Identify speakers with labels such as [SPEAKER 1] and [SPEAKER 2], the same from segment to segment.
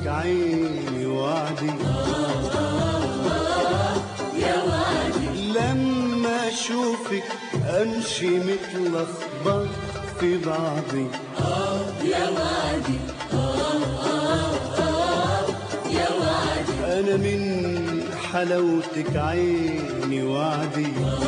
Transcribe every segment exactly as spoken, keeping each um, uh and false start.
[SPEAKER 1] عيني وعدي
[SPEAKER 2] يا وعدي
[SPEAKER 1] لما اشوفك امشي متلخبط في بعضي
[SPEAKER 2] يا وعدي يا وعدي
[SPEAKER 1] انا من حلاوتك عيني وعدي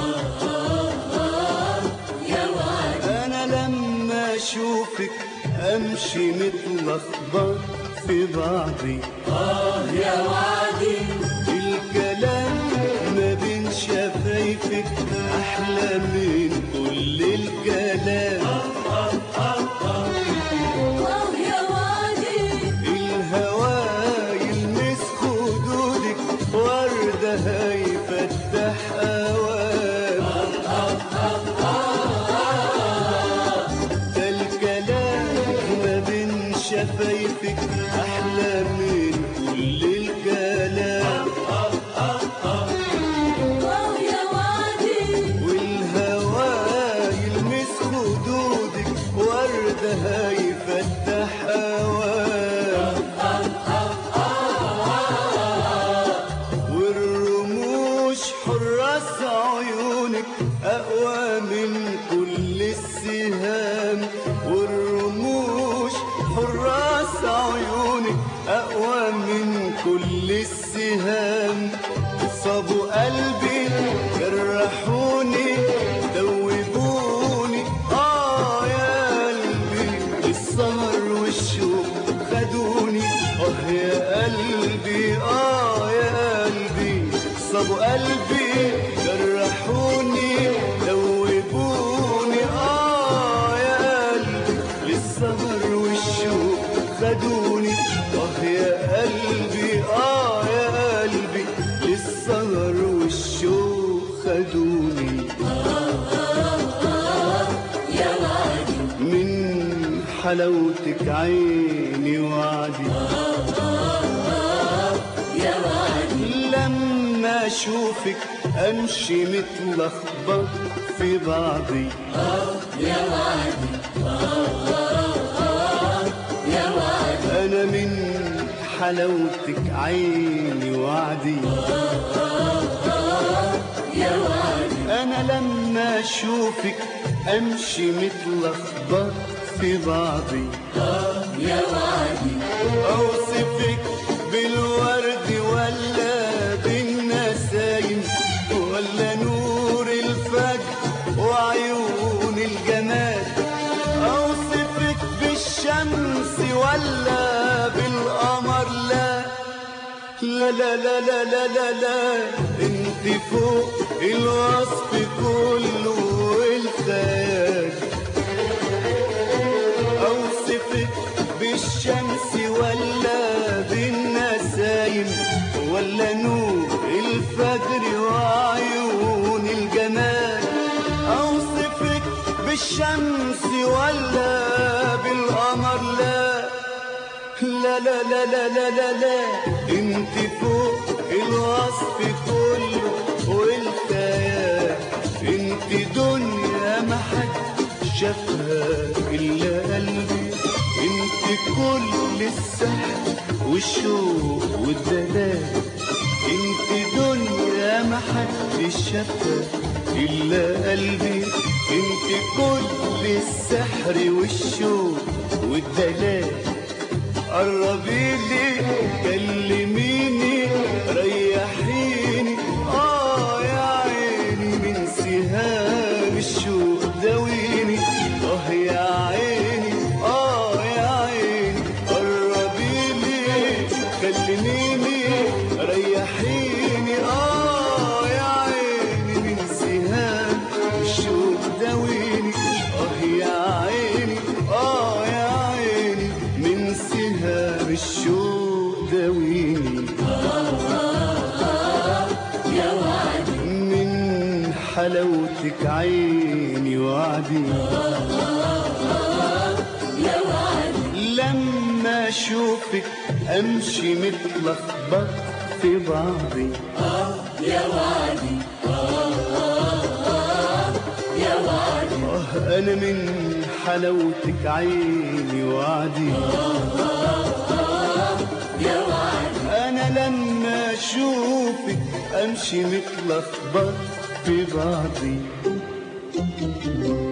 [SPEAKER 2] يا وعدي
[SPEAKER 1] انا لما اشوفك امشي متلخبط في بعضي
[SPEAKER 2] يا وعدي
[SPEAKER 1] الكلام ما بين شفايفك احلى من كل الكلام
[SPEAKER 2] يا وعدي
[SPEAKER 1] الهوى يلمس خدودك وردة هيفتح اوام ده الكلام ما بين شفايفك احلى من كل الكلام
[SPEAKER 2] يا وعدي
[SPEAKER 1] والهوى يلمس خدودك وردة هيفتح اوام والرموش حراس عيونك اقوى من كل السهام والرموش حراس عيونك اقوى من كل السهام صابوا قلبي جرحوني دوبوني اه يا قلبي السهر والشوق خدوني اه يا قلبي اه يا قلبي صابوا قلبي جرحوني دوبوني اه يا قلبي للسهر والشوق خدوني اه يا قلبي اه يا قلبي للسهر والشوق خدوني
[SPEAKER 2] يا وعدي
[SPEAKER 1] من حلاوتك عيني وعدي
[SPEAKER 2] يا وعدي
[SPEAKER 1] لما اشوفك امشي متلخبط في بعضي
[SPEAKER 2] يا وعدي يا وعدي
[SPEAKER 1] انا من حلاوتك عيني وعدي
[SPEAKER 2] يا وعدي
[SPEAKER 1] انا لما اشوفك امشي متلخبط في بعضي
[SPEAKER 2] يا وعدي
[SPEAKER 1] اوصفك بالورد ولا بالنسايم ولا نور الفجر وعيون الجمال اوصفك بالشمس ولا بالقمر لا لا لا لا لا لا لا, لا. انت فوق الوصف كله والخيال اوصفك بالشمس ولا بالنسايم ولا نور الفجر وعيون الجمال اوصفك بالشمس ولا بالقمر لا لا لا لا لا لا لا, لا. انت فوق الوصف كله والخيال انت دنيا ما حد شافها الا قلبي انت كل السحر والشوق والدلال انت دنيا ما حد شافها الا قلبي انت كل السحر والشوق والدلال قربي لي كلميني ريحيني اه يا عيني من سهام الشوق داويني اه يا عيني اه يا عيني قربي لي كلميني ريحيني اه يا عيني من سهام الشوق داويني اه يا عيني اه يا عيني من سهام الشوق داويني
[SPEAKER 2] يا وعدي
[SPEAKER 1] من حلاوتك عيني وعدي
[SPEAKER 2] يا وعدي
[SPEAKER 1] لما اشوفك امشي متلخبط في بعضي
[SPEAKER 2] يا وعدي يا وعدي
[SPEAKER 1] اه انا من حلاوتك عيني وعدي
[SPEAKER 2] يا
[SPEAKER 1] لما اشوفك امشي متلخبط في بعضي.